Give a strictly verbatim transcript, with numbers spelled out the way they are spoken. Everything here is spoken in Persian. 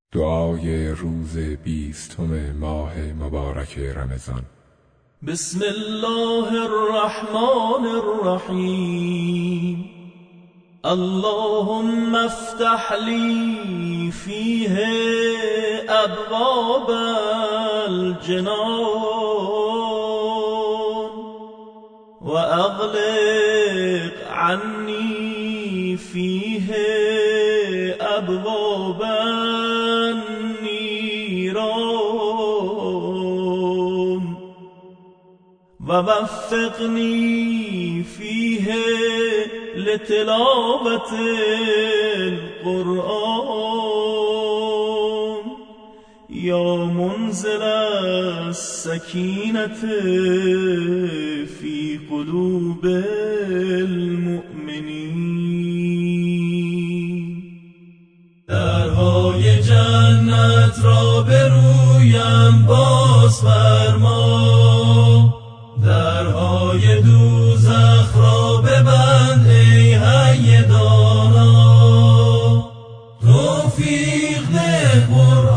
دعای روز بیستم ماه مبارک رمضان. بسم الله الرحمن الرحیم. اللهم افتح لی فیه ابواب الجنان و اغلق عنی فیه ابواب النیران و وفقنی فیه لتلاوة القرآن یا منزل السکینة فی قلوب المؤمنین. درهای جنت را به رویم باز فرما، درهای دوزخ را ببند ای حی دانا. توفیق ده